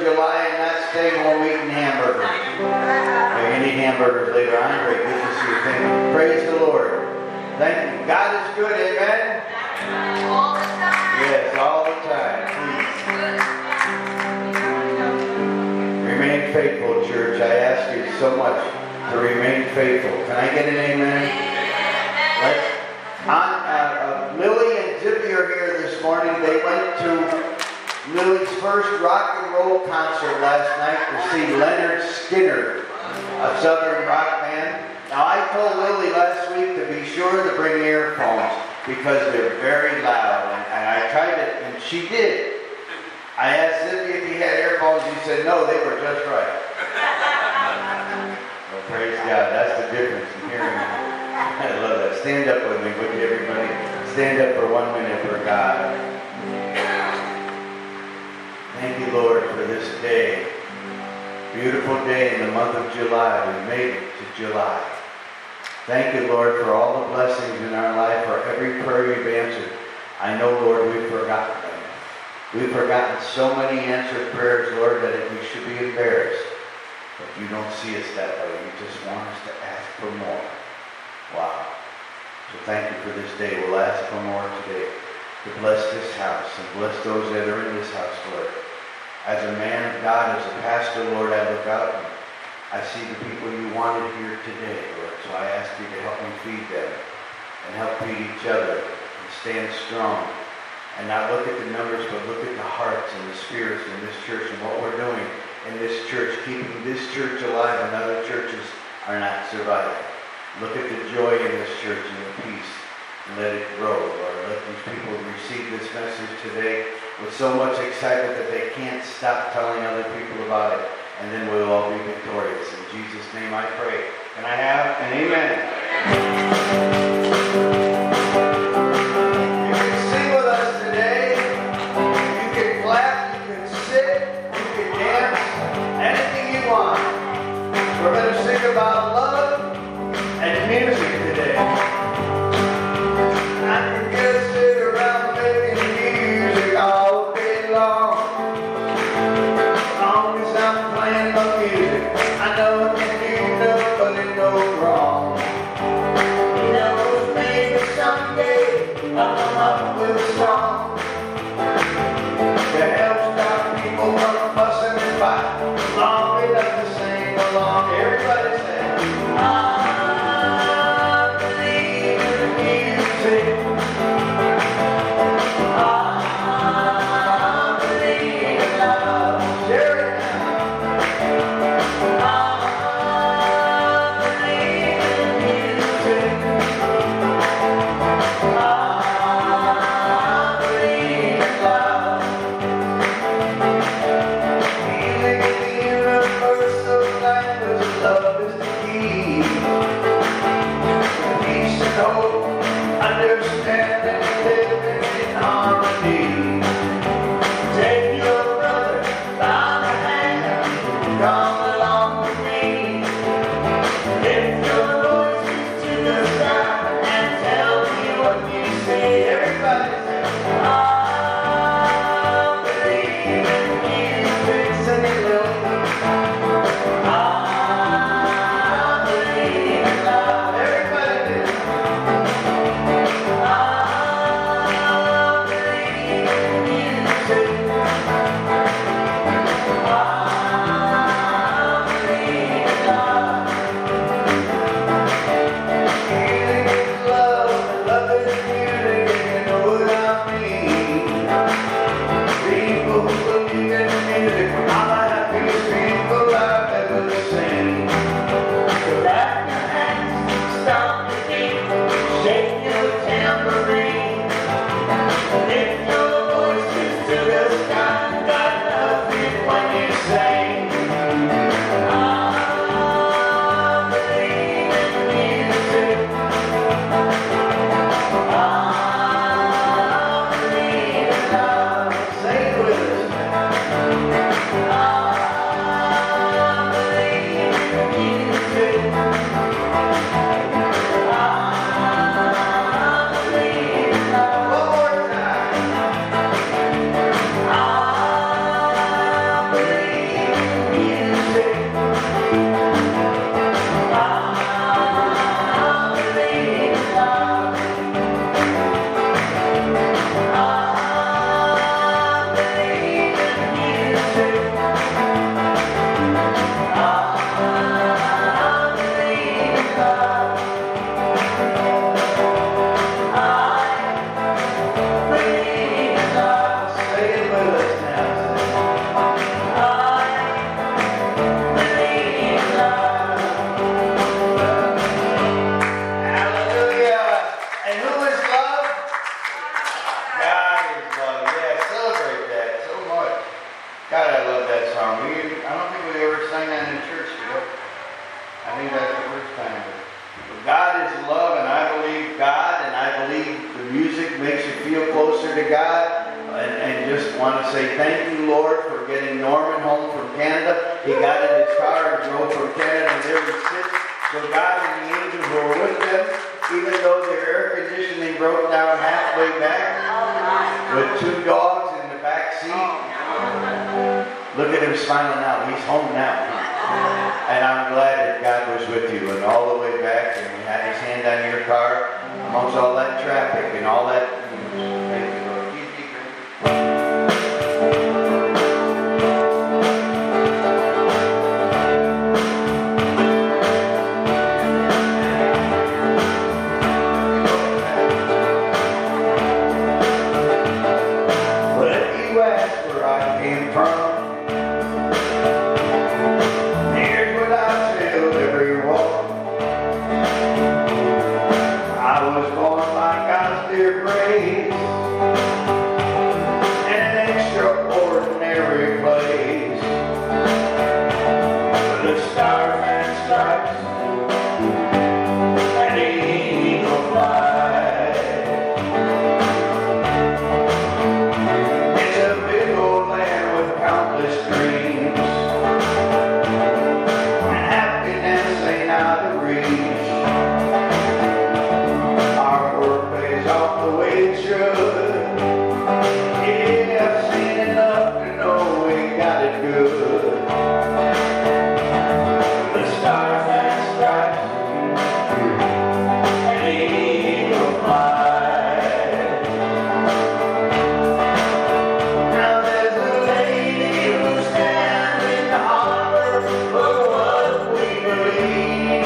July and not stay home eating hamburgers. You're going to eat hamburgers later on. Great. Good to see you. Thank you. Praise the Lord. Thank you. God is good. Amen? All the time. Yes, all the time. Please. Remain faithful, church. I ask you so much to remain faithful. Can I get an amen? Lily and Zippy are here this morning. They went to Lily's first rock and roll concert last night to see Leonard Skinner, a southern rock band. Now, I told Lily last week to be sure to bring earphones because they're very loud, and I tried it, and she did. I asked Zippy if he had earphones. He said no, they were just right. Well, praise God. That's the difference in hearing. I love that. Stand up with me, would you, everybody? Stand up for 1 minute for God. Thank you, Lord, for this day. Beautiful day in the month of July. We made it to July. Thank you, Lord, for all the blessings in our life, for every prayer you've answered. I know, Lord, we've forgotten them. We've forgotten so many answered prayers, Lord, that we should be embarrassed. But you don't see us that way. You just want us to ask for more. Wow. So thank you for this day. We'll ask for more today. To bless this house and bless those that are in this house, Lord. As a man of God, as a pastor, Lord, I look out and I see the people you wanted here today, Lord. So I ask you to help me feed them and help feed each other and stand strong. And not look at the numbers, but look at the hearts and the spirits in this church and what we're doing in this church, keeping this church alive when other churches are not surviving. Look at the joy in this church and the peace, and let it grow, Lord. Let these people receive this message today with so much excitement that they can't stop telling other people about it, and then we'll all be victorious. In Jesus' name I pray. Can I have an amen? You can sing with us today. You can clap, you can sit, you can dance, anything you want. We're going to sing about love and music today. I can just sit around making music all day long. As long as I'm playing my music, I know I can do nobody no wrong. Who knows, maybe someday I'll come up with a song to help stop people from fussing and fighting. Long enough to sing along. Everybody say, God and just want to say thank you, Lord, for getting Norman home from Canada. He got in his car and drove from Canada, and there he sits. So God and the angels were with them, even though their air conditioning broke down halfway back with 2 dogs in the back seat. Look at him smiling now. He's home now. And I'm glad that God was with you and all the way back, and he had his hand on your car amongst all that traffic and all that. Thank you, Lord. But if you ask where I came from, I was born by God's dear grace in an extraordinary place, with the stars and stripes and the eagle flies. It's a big old land with countless dreams, and happiness ain't out of reach. The way it should. Yeah, I've seen enough to know we got it good. The stars and stripes and the eagle flies. Now there's a lady who stands in the harbor for what we believe.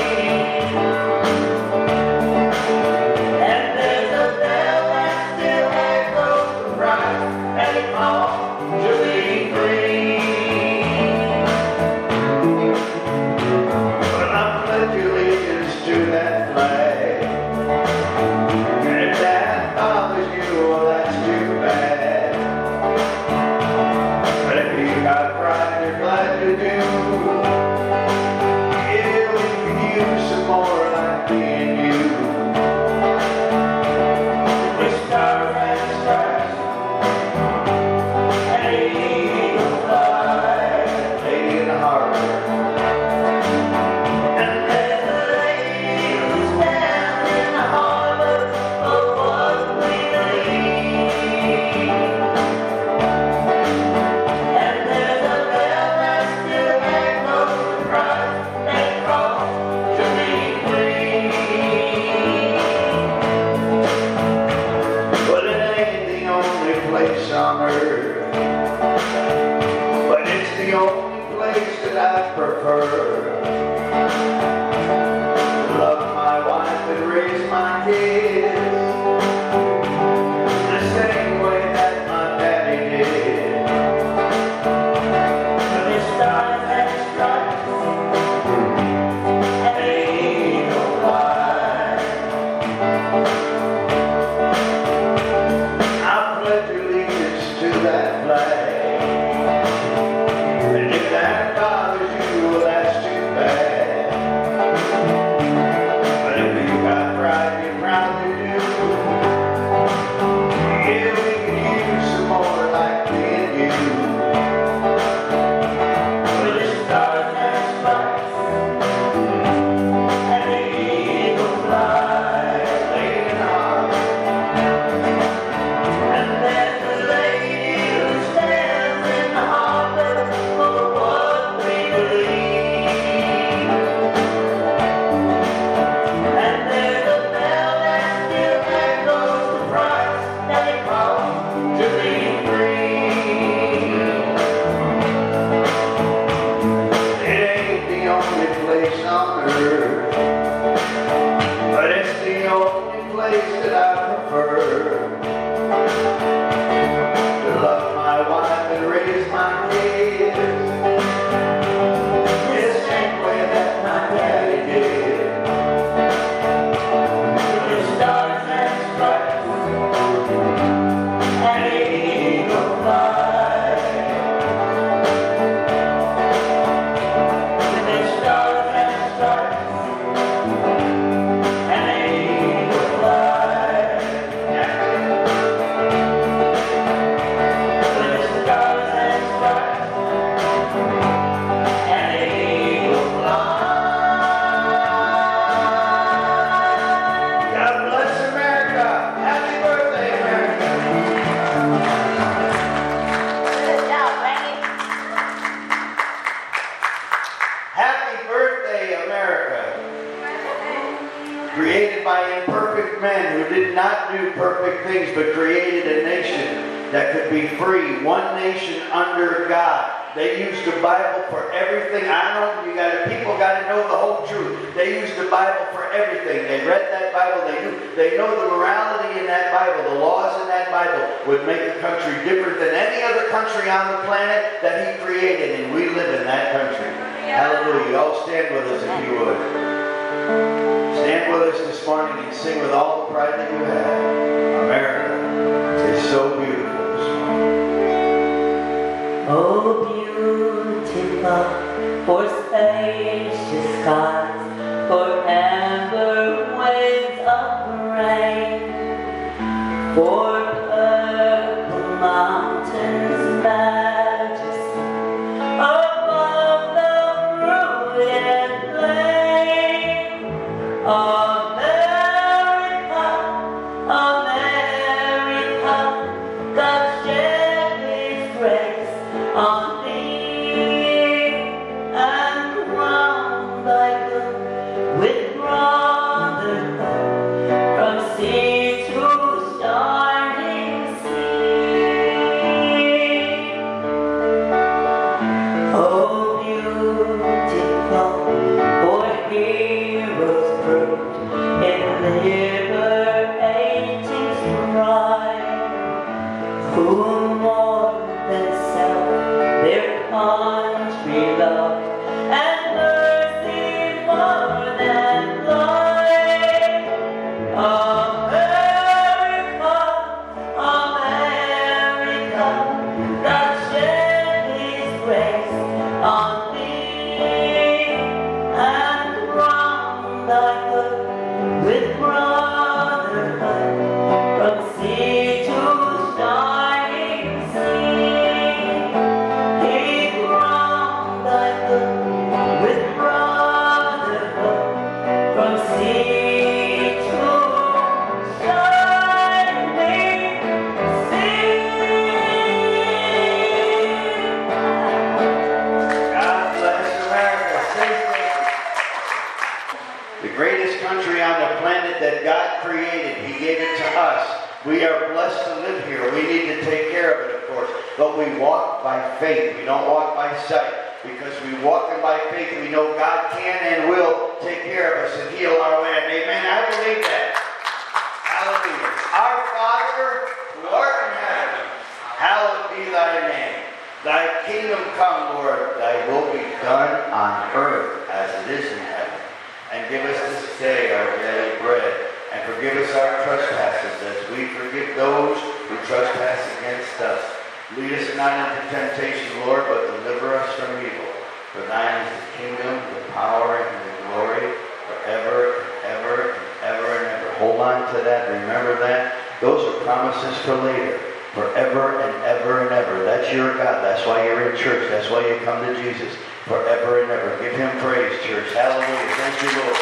men who did not do perfect things, but created a nation that could be free, one nation under God. They used the Bible for everything. People got to know the whole truth. They used the Bible for everything. They read that Bible. They know the morality in that Bible. The laws in that Bible would make the country different than any other country on the planet that He created, and we live in that country. Hallelujah. You all stand with us if you would. Stand with us this morning and sing with all the pride that you have. America is so beautiful this morning. Oh, beautiful for spacious skies, for amber waves of rain, for purple mountains' majesty above the brilliant plain. America, America, God shed His grace on thee, and crowned thy good with brotherhood from sea to shining sea. Oh, beautiful for heroes proved in liberating strife, who more than self their country loved, and mercy more than life. America, America, God shed His grace on thee, and crowned thy good with brotherhood from sea to shining sea. He crowned thy good with brotherhood from sea to shining sea. God bless America. Stay safe. The greatest country on the planet that God created, He gave it to us. We are blessed to live here. We need to take care of it, of course. But we walk by faith. We don't walk by sight. Because we walk in by faith, we know God can and will take care of us and heal our land. Amen. I believe that. Hallelujah. Our Father, who art in heaven, hallowed be thy name. Thy kingdom come, Lord. Thy will be done on earth as it is in heaven. And give us this day our daily bread. And forgive us our trespasses as we forgive those who trespass against us. Lead us not into temptation, Lord, but deliver us from evil. For thine is the kingdom, the power, and the glory, forever and ever and ever and ever. Hold on to that. Remember that. Those are promises for later. Forever and ever and ever. That's your God. That's why you're in church. That's why you come to Jesus. Forever and ever. Give Him praise, church. Hallelujah. Thank you, Lord.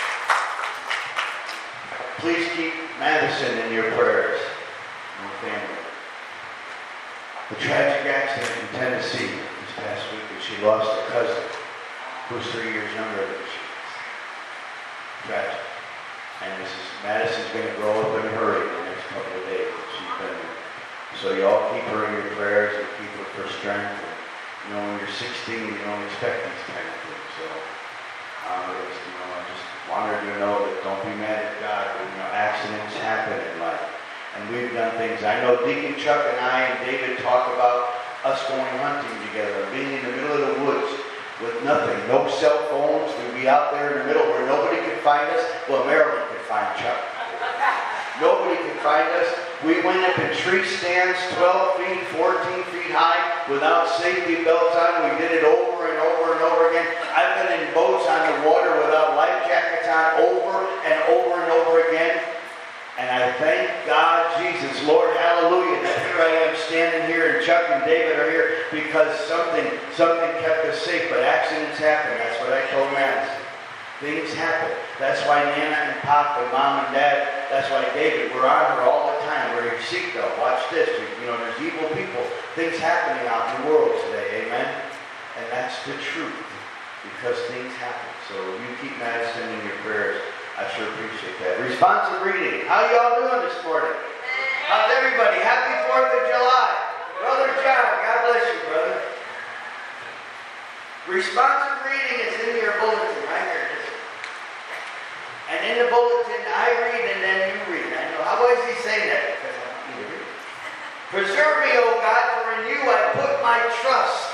Please keep Madison in your prayers and family. A tragic accident in Tennessee this past week, and she lost a cousin who's 3 years younger than she is. Tragic. And Madison's going to grow up in a hurry in the next couple of days. She's been there. So you all keep her in your prayers and keep her for strength. And, when you're 16, you don't expect these kind of things. So I just wanted you to know that don't be mad at God. Accidents happen in life. And we've done things. I know Deacon Chuck and I and David talk about us going hunting together, being in the middle of the woods with nothing, no cell phones. We'd be out there in the middle where nobody could find us. Well, Marilyn could find Chuck. Nobody could find us. We went up in tree stands 12 feet, 14 feet high without safety belts on. We did it over and over and over again. I've been in boats on the water without life jackets on over and over and over again. And I thank God, Jesus, Lord, hallelujah, that here I am standing here and Chuck and David are here because something kept us safe. But accidents happen. That's what I told Madison. Things happen. That's why Nana and Pop and Mom and Dad, that's why David, we're on her all the time. Wear your seatbelt. Watch this. There's evil people. Things happening out in the world today. Amen? And that's the truth. Because things happen. So you keep Madison in your prayers. I sure appreciate that. Responsive reading. How y'all doing this morning? How's everybody? Happy 4th of July. Brother John, God bless you, brother. Responsive reading is in your bulletin right here. And in the bulletin, I read and then you read. I know. How is he saying that? Because I don't need to read. Preserve me, O God, for in you I put my trust.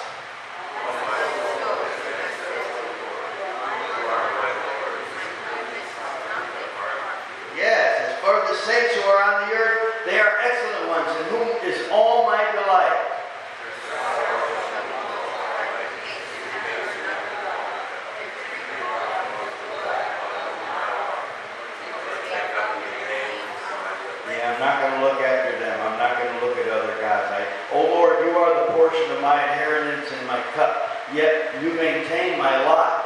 Yes, as for the saints who are on the earth, they are excellent ones, in whom is all my delight. Yeah, I'm not going to look after them. I'm not going to look at other guys. Oh Lord, you are the portion of my inheritance and my cup, yet you maintain my lot.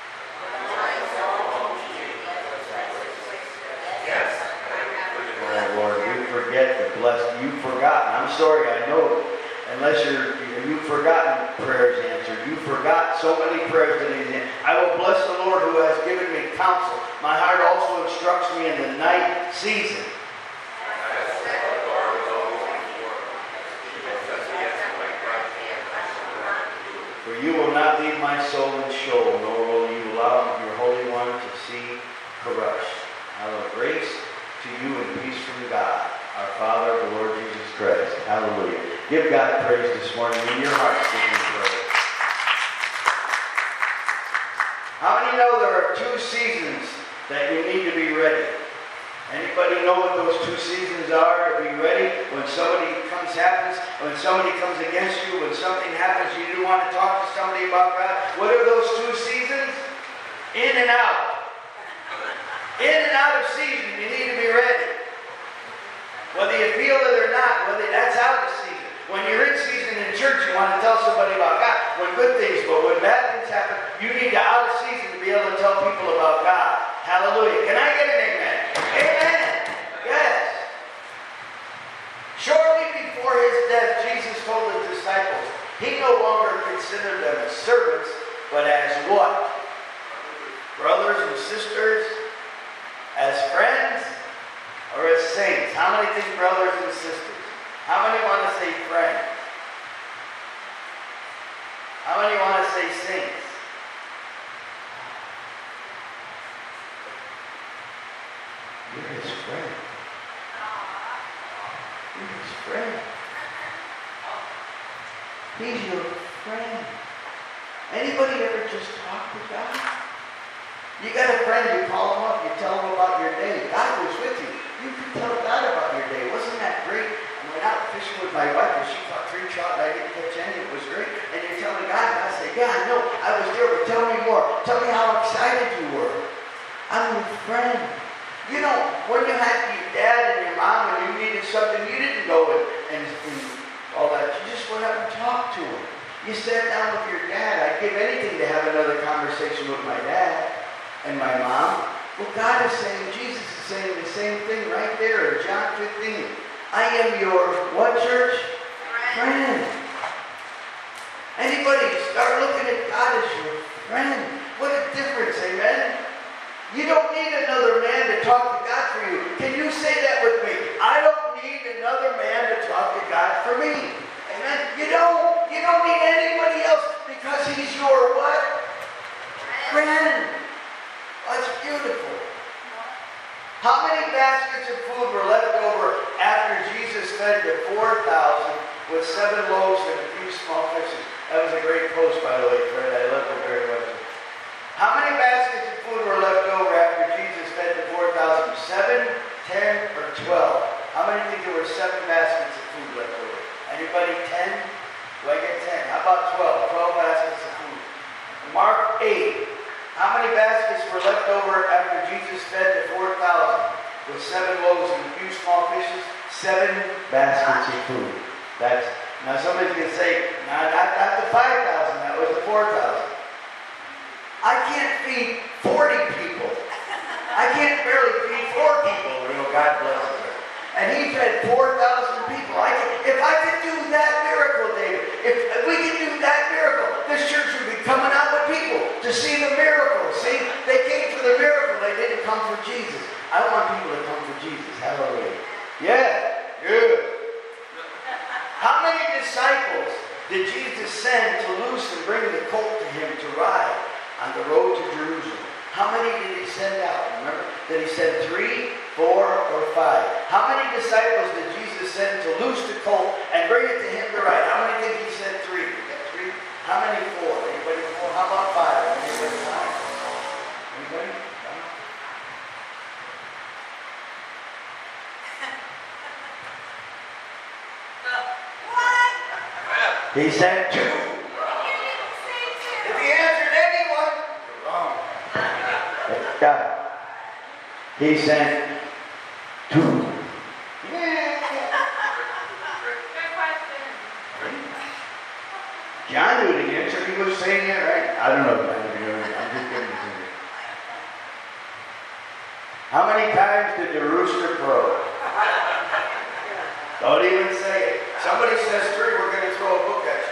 Oh Lord, you forget the blessed. You've forgotten. I'm sorry, I know. Unless you've forgotten prayers answered. You've forgot so many prayers that he's in. I will bless the Lord who has given me counsel. My heart also instructs me in the night season. For you will not leave my soul in Sheol, nor will you allow your Holy One to see corruption. Hallelujah. Grace to you and peace from God, our Father, the Lord Jesus Christ. Hallelujah. Give God praise this morning. In your hearts, give Him praise. How many know there are 2 seasons that you need to be ready? Anybody know what those 2 seasons are to be ready? When somebody happens, when somebody comes against you, when something happens, you do want to talk to somebody about God. What are those 2 seasons? In and out. In and out of season, you need to be ready. Whether you feel it or not, that's out of season. When you're in season in church, you want to tell somebody about God. When good things, but when bad things happen, you need to out of season to be able to tell people about God. Hallelujah. Can I get an amen? Amen. Yes. Shortly before his death, Jesus told the disciples, he no longer considered them as servants, but as what? Brothers and sisters? As friends? Or as saints? How many think brothers and sisters? How many want to say friends? How many want to say saints? You're his friend. You're his friend. He's your friend. Anybody ever just talk to God? You got a friend, you call him up, you tell him about your day. God was with you. You can tell God about your day. Wasn't that great? I went out fishing with my wife and she caught 3 trout and I didn't catch any. It was great. And you're telling God, and I say, yeah, I know. I was there, but tell me more. Tell me how excited you were. I'm your friend. You know, when you had your dad and your mom and you needed something, you didn't go and all that. You just went up and talked to him. You sat down with your dad. I'd give anything to have another conversation with my dad and my mom. Well, God is saying, Jesus is saying the same thing right there in John 15. I am your, what church? Friend. Anybody start looking at God as your friend. What a difference, amen? You don't need another man to talk to God for you. Can you say that with me? I don't need another man to talk to God for me. Amen? You don't need anybody else because he's your what? Friend. That's beautiful. How many baskets of food were left over after Jesus fed the 4,000 with 7 loaves and a few small fishes? That was a great post, by the way, Fred. I loved it very much. How many baskets of food were left over after Jesus fed the 4,000? 7, 10, or 12? How many think there were 7 baskets of food left over? Anybody 10? Do I get 10? How about 12? 12 baskets of food. Mark 8. How many baskets were left over after Jesus fed the 4,000 with 7 loaves and a few small fishes? 7 baskets of food. That's now somebody's going to say, not the 5,000, that was the 4,000. I can't feed 40 people. I can't barely feed 4 people. You know, God bless her. And he fed 4,000 people. If I could do that miracle, David, if we could do that miracle, this church would be coming out with people to see the miracle. See, they came for the miracle. They didn't to come for Jesus. I want people to come for Jesus. Hallelujah. Yeah, good. How many disciples did Jesus send to loose and bring the colt to him to ride on the road to Jerusalem? How many did he send out? Remember? Did he send 3, 4, or 5? How many disciples did Jesus send to loose the colt and bring it to him to ride? How many think he sent 3? You got 3? How many 4? Anybody 4? How about 5? Anybody 5? Anybody? He sent 2. If he answered anyone, you're wrong. God. He sent 2. Good question. John knew the answer. He was saying it right. I don't know. I'm just giving it to you. How many times did the rooster crow? Don't even say it. Somebody says 3, we're going to throw a book at you.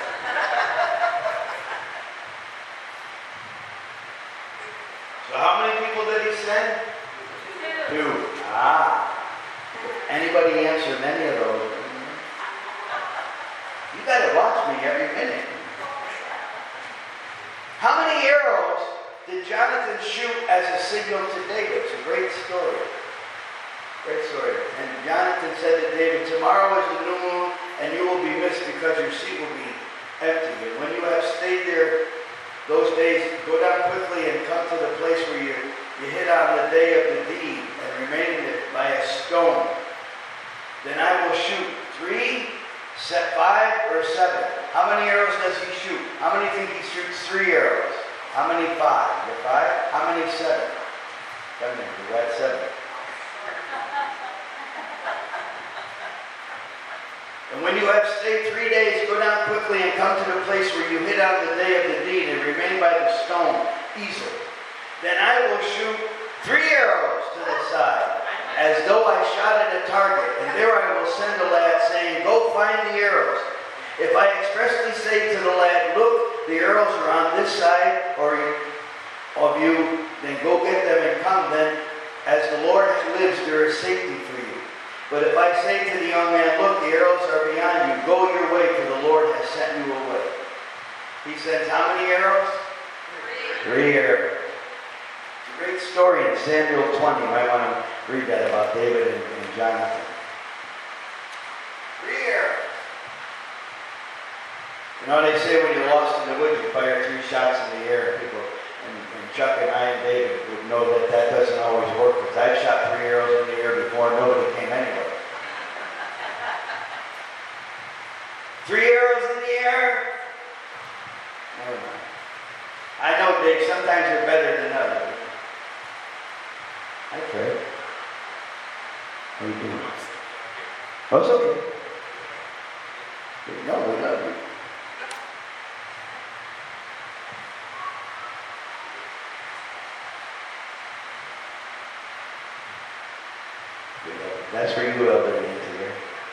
So how many people did he send? 2. Anybody answer many of those? You got to watch me every minute. How many arrows did Jonathan shoot as a signal to David? It's a great story. Great story. And Jonathan said to David, tomorrow is the new moon, and you will be missed because your seat will be empty. And when you have stayed there those days, go down quickly and come to the place where you hit on the day of the deed and remain there by a stone. Then I will shoot 3, 5, or 7. How many arrows does he shoot? How many think he shoots 3 arrows? How many 5? You 5? How many 7? Come here, you got 7. And when you have stayed 3 days, go down quickly and come to the place where you hit on the day of the deed and remain by the stone easel. Then I will shoot 3 arrows to the side, as though I shot at a target. And there I will send a lad, saying, go find the arrows. If I expressly say to the lad, look, the arrows are on this side of you, then go get them and come. Then, as the Lord lives, there is safety for you. But if I say to the young man, look, the arrows are beyond you, go your way, for the Lord has sent you away. He sends how many arrows? 3 arrows. It's a great story in Samuel 20. You might want to read that about David and Jonathan. 3 arrows. You know, they say when you're lost in the woods, you fire 3 shots in the air. People, and Chuck and I and David would know that doesn't always work, because I've shot 3 arrows in the air before and nobody came anywhere. 3 arrows in the air? Never mind. I know, Dave, sometimes you're better than others. Hi, Fred. How you doing? Oh, it's okay. No, we love you. That's for you, Elder Nancy, here.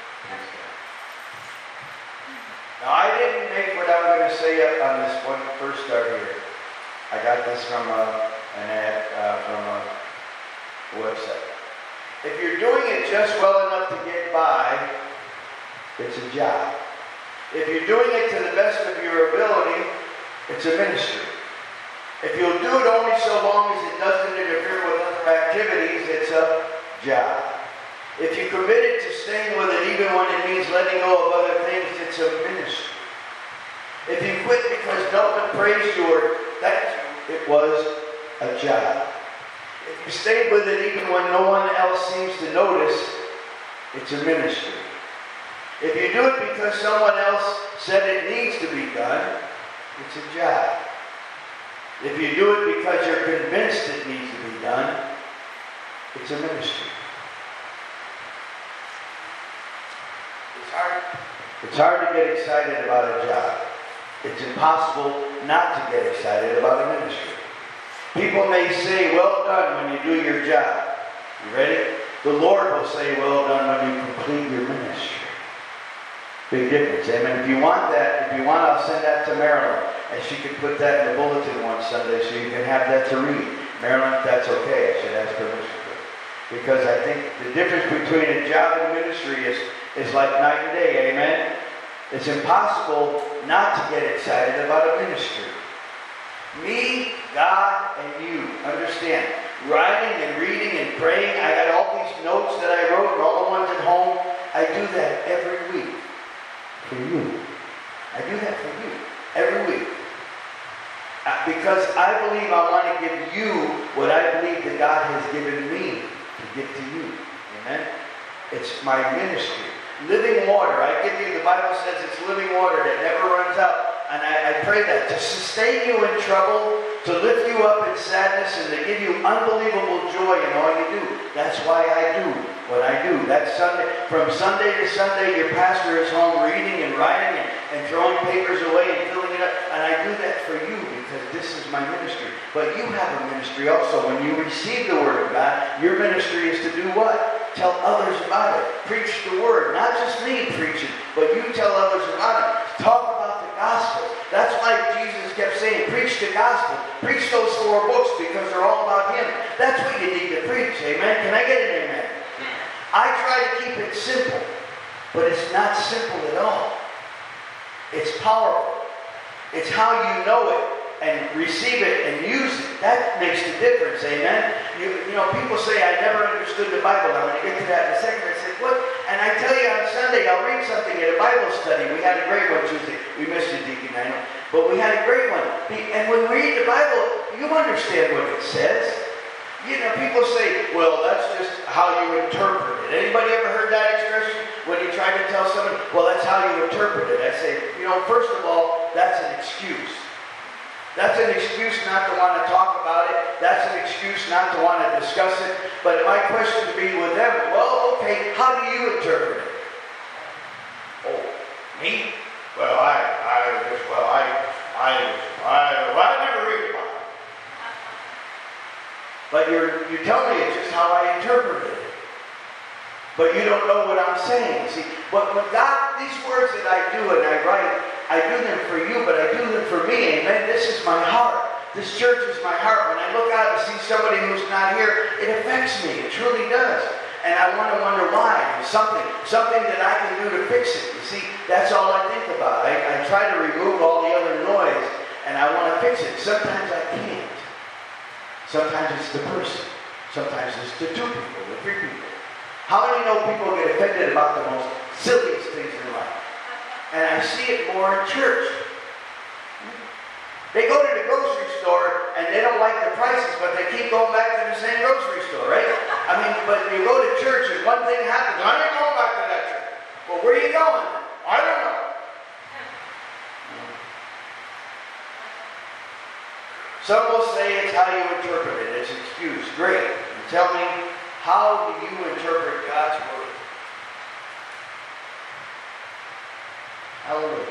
Now, I didn't make what I'm going to say up on this one first start here. I got this from an ad from a website. If you're doing it just well enough to get by, it's a job. If you're doing it to the best of your ability, it's a ministry. If you'll do it only so long as it doesn't interfere with other activities, it's a job. If you committed to staying with it even when it means letting go of other things, it's a ministry. If you quit because no one praised you or thanked you, it was a job. If you stayed with it even when no one else seems to notice, it's a ministry. If you do it because someone else said it needs to be done, it's a job. If you do it because you're convinced it needs to be done, it's a ministry. It's hard to get excited about a job. It's impossible not to get excited about a ministry. People may say, well done, when you do your job. You ready? The Lord will say, well done, when you complete your ministry. Big difference. Amen. If you want, I'll send that to Marilyn. And she can put that in the bulletin one Sunday so you can have that to read. Marilyn, if that's okay, I should ask permission for it. Because I think the difference between a job and ministry is like night and day, amen? It's impossible not to get excited about a ministry. Me, God, and you. Understand. Writing and reading and praying. I got all these notes that I wrote and all the ones at home. I do that every week. For you. I do that for you. Every week. Because I believe I want to give you what I believe that God has given me to give to you. Amen? It's my ministry. Living water. I give you, the Bible says it's living water that never runs out. And I pray that to sustain you in trouble, to lift you up in sadness, and to give you unbelievable joy in all you do. That's why I do what I do. That's Sunday. From Sunday to Sunday, your pastor is home reading and writing and throwing papers away and filling it up. And I do that for you because this is my ministry. But you have a ministry also. When you receive the Word of God, your ministry is to do what? Tell others about it. Preach the Word. Not just me preaching, but you tell others about it. Talk about the gospel. That's why Jesus kept saying, preach the gospel. Preach those 4 books because they're all about Him. That's what you need to preach. Amen? Can I get an amen? I try to keep it simple, but it's not simple at all. It's powerful. It's how you know it and receive it and use it. That makes the difference. Amen? You know, people say, I never understood the Bible. I'm going to get to that in a second. I said, what? And I tell you on Sunday, I'll read something at a Bible study. We had a great one Tuesday. We missed you, Deacon, I know. But we had a great one. And when we read the Bible, you understand what it says. You know, people say, well, that's just how you interpret it. Anybody ever heard that expression? When you try to tell somebody, well, that's how you interpret it. I say, you know, first of all, that's an excuse. That's an excuse not to want to talk about it. That's an excuse not to want to discuss it. But my question to be with them, well, okay, how do you interpret it? Oh, me? Well, I never read about it. But you tell me it's just how I interpret it. But you don't know what I'm saying. See, but when God, these words that I do and I write, I do them for you, but I do them for me. Amen. This is my heart. This church is my heart. When I look out and see somebody who's not here, it affects me. It truly does. And I want to wonder why. Something that I can do to fix it. You see, that's all I think about. I try to remove all the other noise, and I want to fix it. Sometimes I can't. Sometimes it's the person. Sometimes it's the 2 people, the 3 people. How many know people get offended about the most silliest things in life? And I see it more in church. They go to the grocery store and they don't like the prices, but they keep going back to the same grocery store, right? I mean, but you go to church and one thing happens. I ain't going back to that church. Well, where are you going? I don't know. Some will say it's how you interpret it. It's an excuse. Great. And tell me, how do you interpret God's Word? Hallelujah.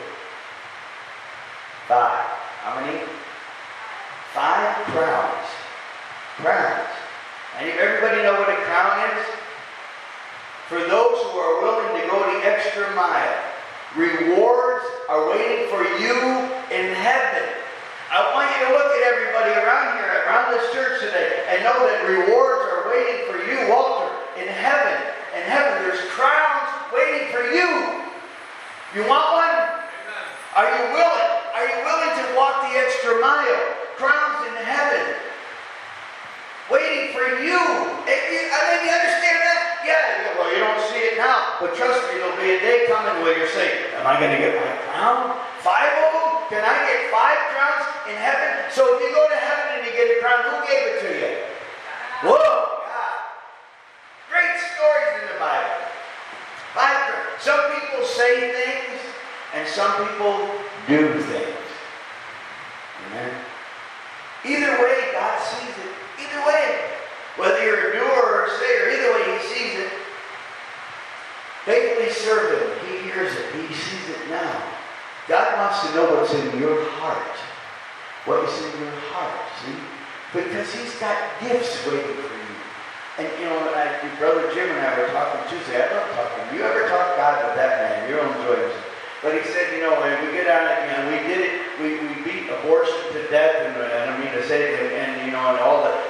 5. How many? 5 crowns. Crowns. And everybody know what a crown is? For those who are willing to go the extra mile, rewards are waiting for you in heaven. I want you to look at everybody around here, around this church today, and know that rewards are waiting for you, Walter, in heaven. In heaven, there's crowns waiting for you. You want one? Amen. Are you willing? Are you willing to walk the extra mile? Crowns in heaven. Waiting for you. I mean, you understand that? Yeah, well, you don't see it now. But trust me, there'll be a day coming where you're saying, am I going to get my crown? 5 of them? Can I get 5 crowns in heaven? So if you go to heaven and you get a crown, who gave it to you? Whoa, God. Great stories in the Bible. 5 crowns. Some people say things, and some people do things. Amen. Either way, God sees it. Either way. Whether you're a doer or a sayer, either way, He sees it. Faithfully serve Him. He hears it. He sees it now. God wants to know what's in your heart. What is in your heart, see? Because He's got gifts waiting for you. And you know, Brother Jim and I were talking Tuesday. I love talking. You ever talk God with that man? You'll enjoy it. But he said, you know, when we get on it, you know, we did it. We beat abortion to death, and I don't mean to say it, and you know, and all the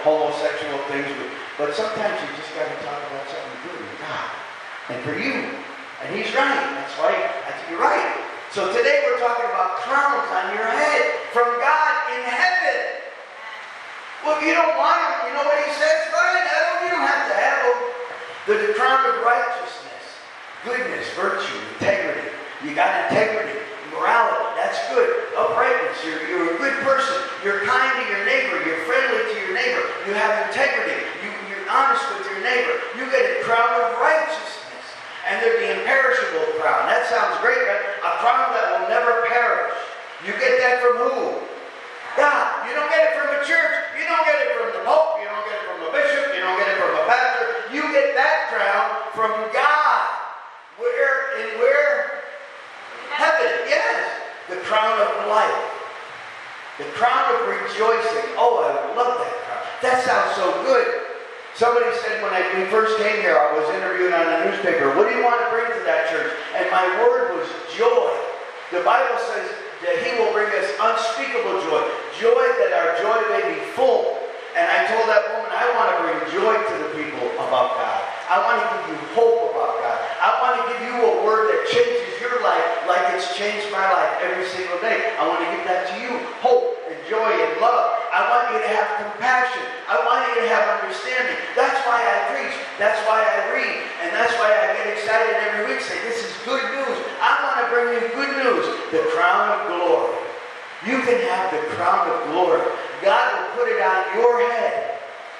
homosexual things, but sometimes you just got to talk about something good with God and for you. And he's right. That's right. You're right. So today we're talking about crowns on your head from God in heaven. Well, if you don't want them, you know what he says? Fine, you don't have to have them. The crown of righteousness, goodness, virtue, integrity. You got integrity, morality. That's good. Uprightness. You're a good person. You're kind to your neighbor. You're friendly to your neighbor. You have integrity. You're honest with your neighbor. You get a crown of righteousness. And they're the imperishable crown. That sounds great, right? A crown that will never perish. You get that from who? God. You don't get it from a church. You don't get it from the Pope. You don't get it from a bishop. You don't get it from a pastor. You get that crown from God. Where? Heaven. Yes. The crown of life. The crown of rejoicing. Oh, I love that crown. That sounds so good. Somebody said when we first came here, I was interviewed on a newspaper, what do you want to bring to that church? And my word was joy. The Bible says that he will bring us unspeakable joy. Joy that our joy may be full. And I told that woman, I want to bring joy to the people about God. I want to give you hope about God. I want to give you a word that changes your life like it's changed my life every single day. I want to give that to you, hope and joy and love. I want you to have compassion. I want you to have understanding. That's why I preach. That's why I read. And that's why I get excited every week. Say, this is good news. I want to bring you good news. The crown of glory. You can have the crown of glory. God will put it on your head.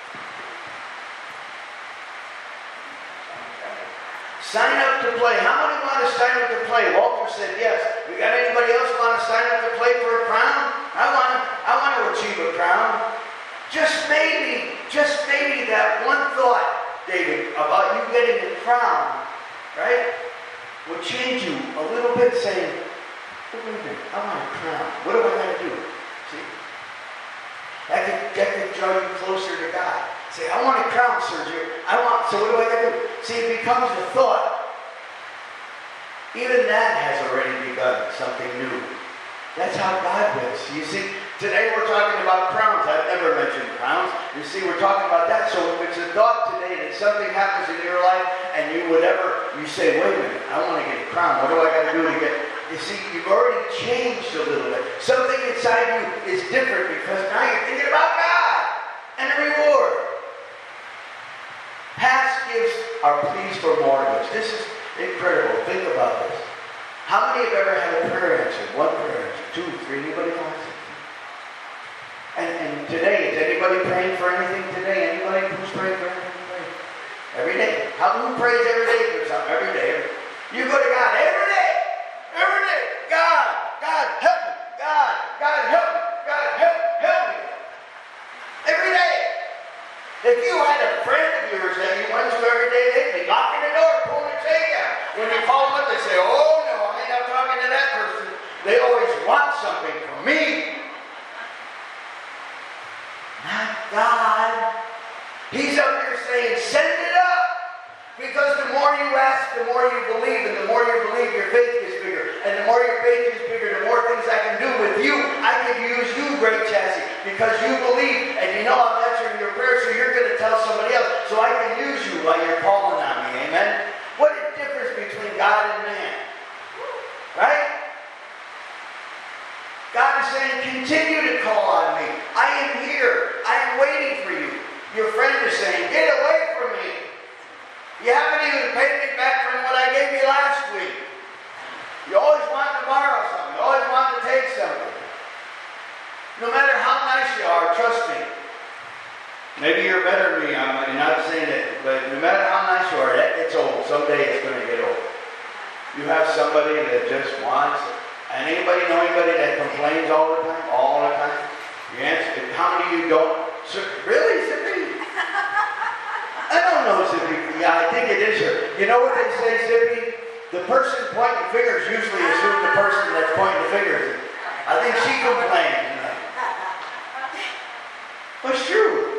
Sign up to play. How many want to sign up to play? Walter said yes. We got anybody else want to sign up to play for a crown? I want to achieve a crown. Just maybe that one thought, David, about you getting a crown, right, will change you a little bit, saying, wait a minute, I want a crown. What do I got to do? See? That could draw you closer to God. Say, I want a crown, Sergio. So what do I got to do? See, it becomes a thought. Even that has already begun something new. That's how God was. You see, today we're talking about crowns. I've never mentioned crowns. You see, we're talking about that. So if it's a thought today that something happens in your life and you say, wait a minute, I want to get a crown. What do I got to do to get? You see, you've already changed a little bit. Something inside you is different because now you're thinking about God and the reward. Past gifts are pleas for more gifts. This is incredible. Think about this. How many have ever had a prayer answered? One prayer answered, 2, 3, anybody wants it? And today, is anybody praying for anything today? Anybody who's praying for anything today? Every day. Who prays every day for something? Every day. You go to God every day. Every day. God help me. God help me. God help me. Every day. If you had a friend of yours that you went to every day, they'd be knocking the door, pulling the chain out. When you call them up, they say, oh no, I ain't not talking to that person. They always want something from me. Not God. He's up there saying, send it up. Because the more you ask, the more you believe. And the more you believe, your faith gets bigger. And the more your faith gets bigger, the more things I can do with you. I can use you, Great Chassis, because you believe. And you know I'm answering your prayer, so you're going to tell somebody else. So I can use you while you're calling on me. Amen? What is the difference between God and man? Right? God is saying, continue to call on me. I am here. I am waiting for you. Your friend is saying, get away from me. You haven't even paid me back from what I gave you last week. You always want to borrow something. You always want to take something. No matter how nice you are, trust me. Maybe you're better than me. I'm not saying it. But no matter how nice you are, it's old. Someday it's going to get old. You have somebody that just wants it. And anybody know anybody that complains all the time? All the time? The answer is, how many of you don't? Really, Zippy? I don't know, Zippy. Yeah, I think it is her. You know what they say, Zippy? The person pointing fingers usually is who's the person that's pointing the fingers. I think she complains. But it's true.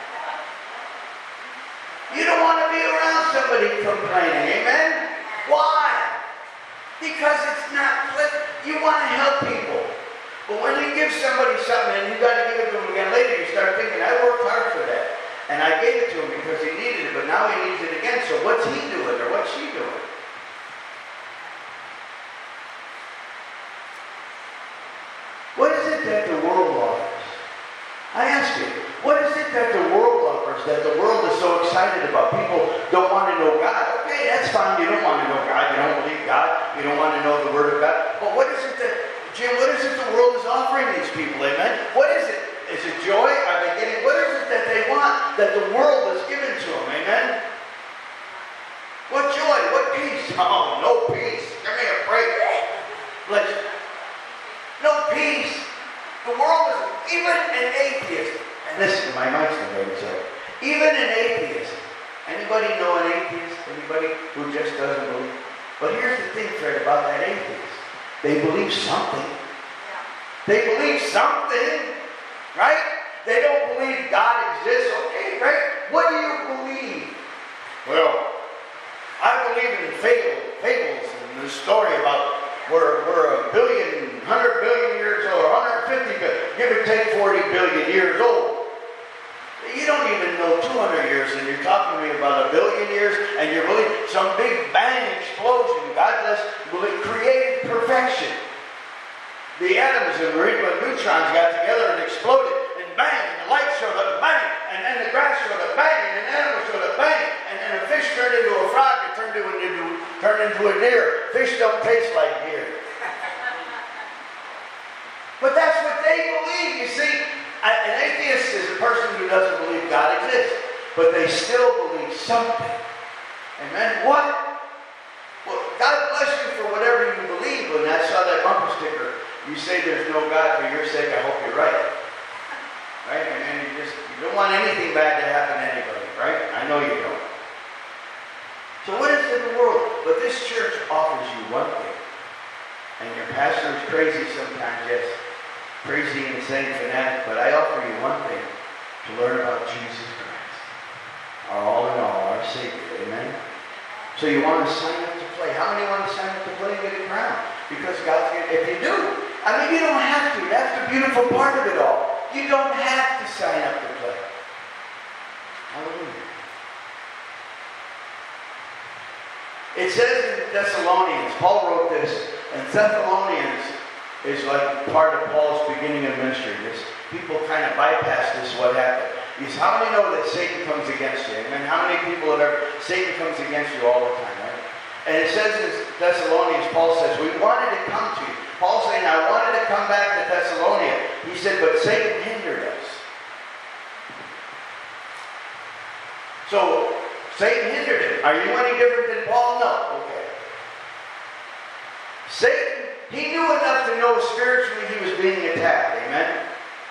You don't want to be around somebody complaining, amen? Why? Because it's not pleasant. You want to help people. But when you give somebody something and you got to give it to them again later, you start thinking, I worked hard for that. And I gave it to him because he needed it, but now he needs it again. So what's he doing or what's she doing? What is it that the world offers? I ask you, what is it that the world offers that the world is so excited about? People don't want to know God. Okay, that's fine. You don't want to know God. You don't believe God. You don't want to know the Word of God. But what is it that, Jim, what is it the world is offering these people? Amen? What is it? Is it joy? Are they getting, what is it that they want that the world is giving to them? Amen? What joy? What peace? Oh, no peace. Give me a break. Bless you. No peace. The world is, even an atheist, and listen, my mic's not ready, so even an atheist. Anybody know an atheist? Anybody who just doesn't believe? But here's the thing, Fred, about that atheist. They believe something. They believe something. Right? They don't believe God exists. Okay, right? What do you believe? Well, I believe in fables and the story about we're 100 billion years old, 150 billion, give or take 40 billion years old. You don't even know 200 years, and you're talking to me about 1 billion years, and you're believing some big bang explosion. God created perfection. The atoms and neutrons got together and exploded, and bang, and the light showed up, bang, and the grass showed up, bang, and an animal showed up, bang, and a fish turned into a frog, it turned into a deer. Fish don't taste like deer. But that's what they believe. You see, an atheist is a person who doesn't believe God exists, but they still believe something. Amen? What? Well, God bless you for whatever you believe. When I saw that bumper sticker, you say there's no God for your sake, I hope you're right. Right? And you don't want anything bad to happen to anybody, right? I know you don't. So what is in the world? But this church offers you one thing. And your pastor is crazy sometimes, yes. Crazy, insane, fanatic. But I offer you one thing. To learn about Jesus Christ. Our all in all, our Savior. Amen? So you want to sign up to play. How many want to sign up to play and get a crown? Because God's going to, if you do, I mean, you don't have to. That's the beautiful part of it all. You don't have to sign up to play. Hallelujah. It says in Thessalonians, Paul wrote this, and Thessalonians is like part of Paul's beginning of ministry. People kind of bypass this, what happened. Is how many know that Satan comes against you? Amen. How many people have ever, Satan comes against you all the time, right? And it says in Thessalonians, Paul says, we wanted to come to you. Paul's saying, I wanted to come back to Thessalonica. He said, but Satan hindered us. So, Satan hindered him. Are you any different than Paul? No. Okay. Satan, he knew enough to know spiritually he was being attacked. Amen?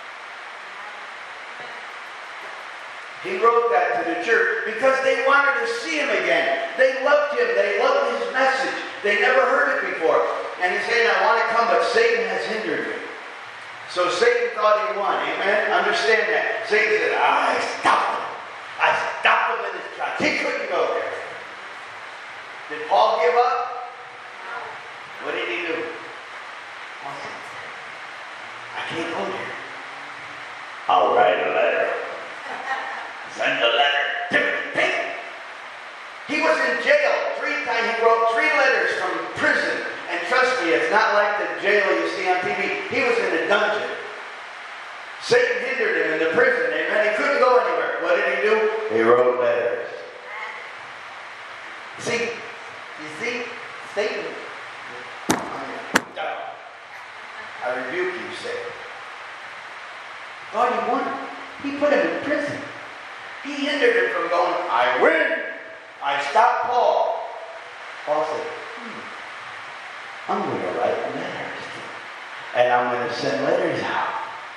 He wrote that to the church because they wanted to see him again. They loved him. They loved his message. They never heard it before. And he's saying, I want to come, but Satan has hindered me. So Satan thought he won. Amen? Understand that. Satan said, I stopped him. I stopped him in his tracks. He couldn't go there. Did Paul give up? What did he do? Paul said, I can't go there. I'll write a letter. Send a letter. Timothy. He was in jail 3 times. He wrote 3 letters from prison. And trust me, it's not like the jail you see on TV. He was in a dungeon. Satan hindered him in the prison. Amen. He couldn't go anywhere. What did he do? He wrote letters. You see, Satan. I rebuke you, Satan. God, he won. He put him in prison. He hindered him from going, I win. I stopped Paul. Paul said, I'm going to write letters. And I'm going to send letters out.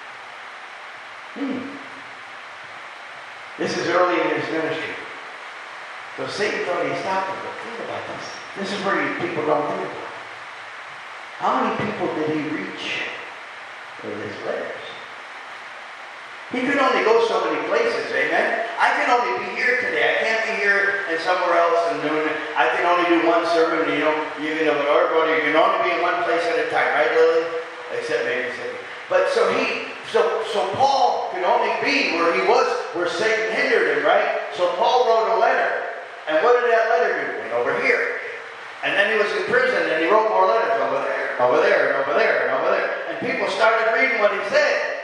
This is early in his ministry. So Satan thought he stopped him. But think about this. This is where people don't think about it. How many people did he reach with his letters? He could only go so many places, amen? I can only be here today. I can't be here and somewhere else and doing it. I can only do one sermon, you can only be in one place at a time, right, Lily? Except maybe second. But so Paul could only be where he was, where Satan hindered him, right? So Paul wrote a letter. And what did that letter do? Went over here. And then he was in prison and he wrote more letters over there, over there, and over there, and over there. And people started reading what he said.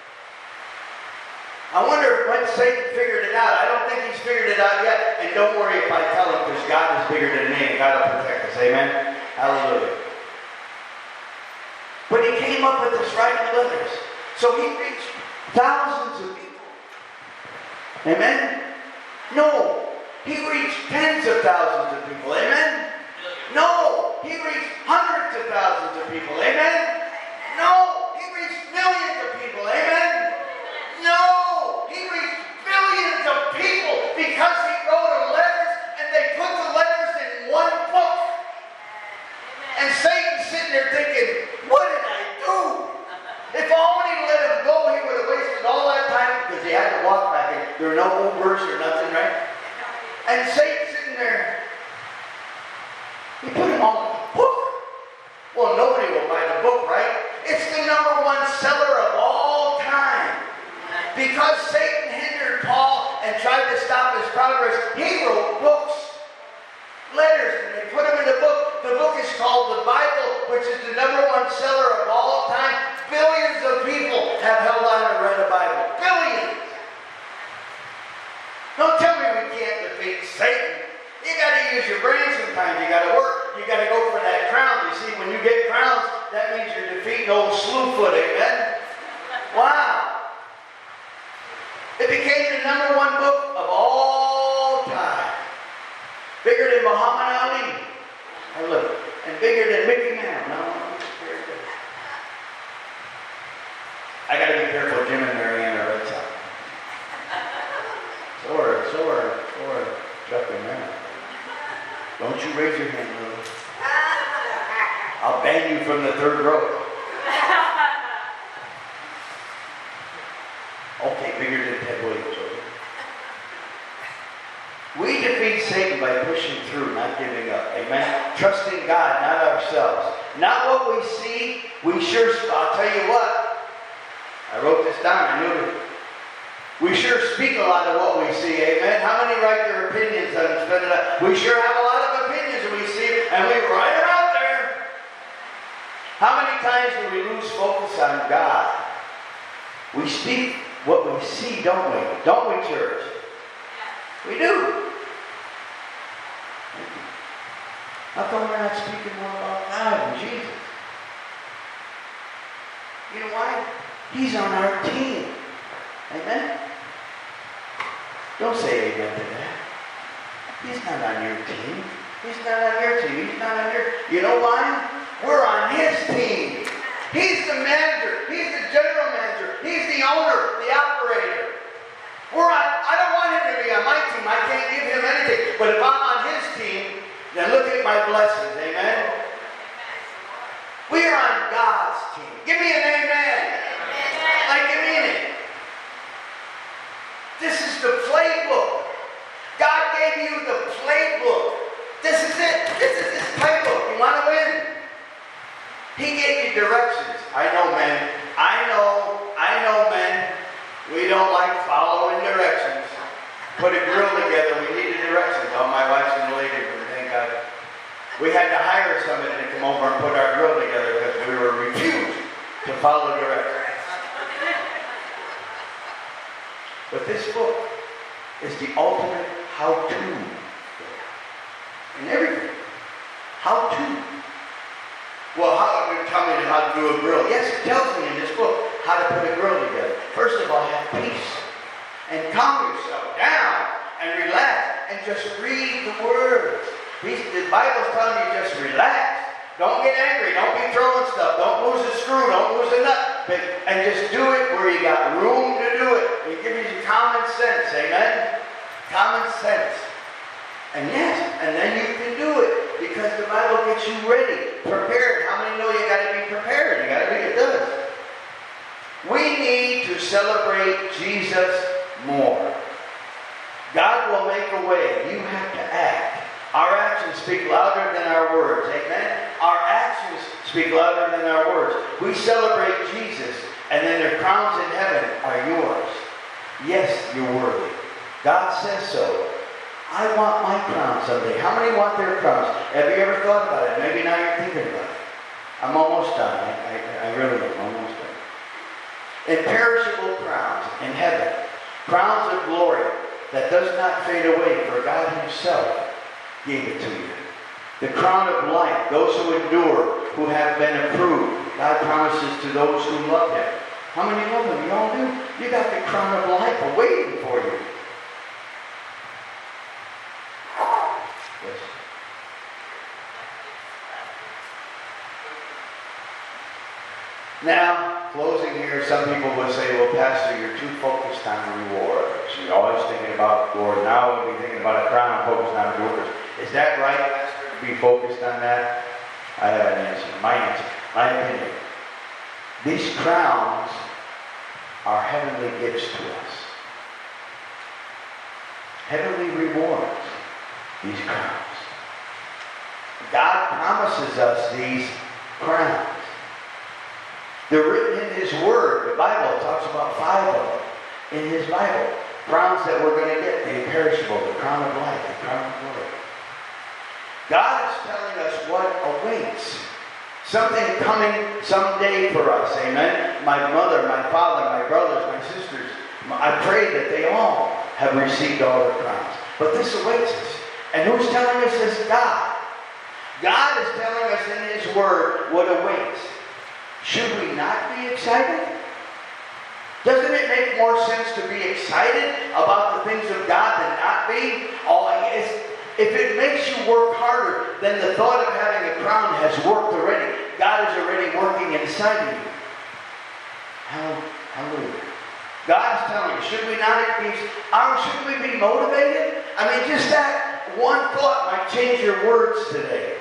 I wonder when Satan figured it out. I don't think he's figured it out yet. And don't worry if I tell him, because God is bigger than me and God will protect us. Amen? Hallelujah. But he came up with this writing letters. So he reached thousands of people. Amen? No. He reached tens of thousands of people. Amen? No. He reached hundreds of thousands of people. Amen? No. He reached millions of people. Amen? No. He reached billions of people because he wrote letters and they put the letters in one book. And Satan's sitting there thinking, what did I do? If only let him go, he would have wasted all that time because he had to walk back in. There were no Ubers or nothing, right? And Satan's sitting there. He put them all in a book. Well, nobody will buy the book, right? It's the #1 seller of all time. Because Satan hindered Paul and tried to stop his progress, he wrote books. Letters, and they put them in the book. The book is called the Bible, which is the #1 seller of all time. Billions of people have held on and read the Bible. Billions. Don't tell me we can't defeat Satan. You got to use your brain sometimes. You got to work. You got to go for that crown. You see, when you get crowns, that means you're defeating old Slewfoot. Amen? Wow. It became the #1 book of all time. Bigger than Muhammad Ali. Oh, look. And bigger than Mickey Mouse. No, very good. I got to be careful. Jim and Marianne are right side. Sore. Chuck and Mary. Don't you raise your hand, Lily. I'll ban you from the 3rd row. Okay, bigger than Ted Williams. Okay? We defeat Satan by pushing through, not giving up. Amen? Trusting God, not ourselves. Not what we see. I'll tell you what. I wrote this down. I knew it. We sure speak a lot of what we see. Amen? How many write their opinions on instead of that? We sure have a lot of opinions that we see, and we write them out there. How many times do we lose focus on God? We speak what we see, don't we? Don't we, church? We do. How come we're not speaking more about God and Jesus? You know why? He's on our team. Amen? Don't say amen to that. He's not on your team. He's not on your team. He's not on your... You know why? We're on his team. He's the manager. He's the general manager. He's the owner, the operator. I don't want him to be on my team. I can't give him anything. But if I'm on his team, then look at my blessings. Amen? We are on God's team. Give me an amen. Like you mean it. This is the playbook. God gave you the playbook. This is it. This is his playbook. You want to win? He gave you directions. I know, men. I know, men. We don't like following directions. Put a grill together. We needed directions. Oh, my wife's in the lady room. Thank God. We had to hire somebody to come over and put our grill together because we were refused to follow directions. But this book is the ultimate how-to. In everything. How-to. Well, how do you tell me how to do a grill? Yes, it tells me in this book how to put a grill together. First of all, have peace. And calm yourself down and relax and just read the words. The Bible's telling you just relax. Don't get angry. Don't be throwing stuff. Don't lose a screw. Don't lose a nut. And just do it where you got room to do it. It gives you common sense. Amen? Common sense. And yes, and then you can do it because the Bible gets you ready, prepared. How many know you got to be prepared? You got to read it. Does. We need to celebrate Jesus more. God will make a way. You have to act. Our actions speak louder than our words. Amen? Our actions speak louder than our words. We celebrate Jesus And then the crowns in heaven are yours. Yes, you're worthy. God says so. I want my crown someday. How many want their crowns? Have you ever thought about it? Maybe now you're thinking about it. I'm almost done. I really am almost done. Imperishable crowns in heaven. Crowns of glory that does not fade away, for God himself gave it to you. The crown of life, those who endure, who have been approved. God promises to those who love him. How many love him? You all do. You got the crown of life waiting for you. Yes. Now, closing here, some people will say, well, Pastor, you're too focused on rewards. You're always thinking about rewards. Now we'll be thinking about a crown and focused on rewards. Is that right, Pastor, to be focused on that? I have an answer. My opinion. These crowns are heavenly gifts to us. Heavenly rewards. These crowns. God promises us these crowns. They're written in his word. The Bible talks about 5 of them in his Bible. Crowns that we're going to get. The imperishable, the crown of life, the crown of glory. God is telling us what awaits. Something coming someday for us. Amen. My mother, my father, my brothers, my sisters. I pray that they all have received all the crowns. But this awaits us. And who's telling us this? God. God is telling us in his word what awaits. Should we not be excited? Doesn't it make more sense to be excited about the things of God than not be? If it makes you work harder, then the thought of having a crown has worked already. God is already working inside of you. Hallelujah. God is telling you, should we be motivated? I mean, just that one thought might change your words today.